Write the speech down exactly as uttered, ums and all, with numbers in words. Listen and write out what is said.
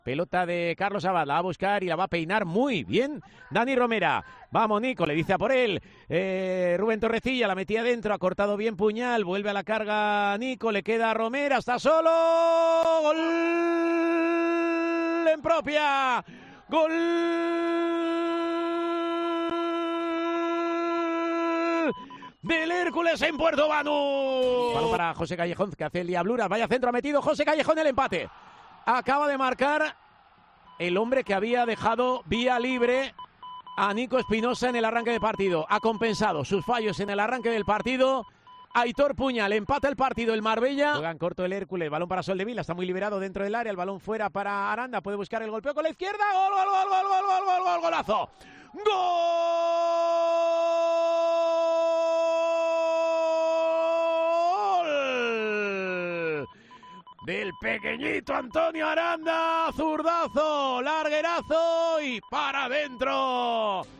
Pelota de Carlos Abad, la va a buscar y la va a peinar muy bien Dani Romera. Vamos, Nico, le dice a por él. Eh, Rubén Torrecilla la metía dentro, ha cortado bien Puñal, vuelve a la carga Nico, le queda a Romera, está solo. Gol en propia. Gol del Hércules en Puerto Banús. Balón para José Callejón, que hace el diabluras. Vaya centro ha metido José Callejón, el empate. Acaba de marcar el hombre que había dejado vía libre a Nico Espinosa en el arranque de partido. Ha compensado sus fallos en el arranque del partido. Aitor Puñal empata el partido, el Marbella. Juegan corto el Hércules, balón para Soldevila, está muy liberado dentro del área, el balón fuera para Aranda, puede buscar el golpeo con la izquierda. Gol, gol, gol, gol, gol, gol, gol, gol, golazo. ¡Gol! Del pequeñito Antonio Aranda, zurdazo, larguerazo y para adentro.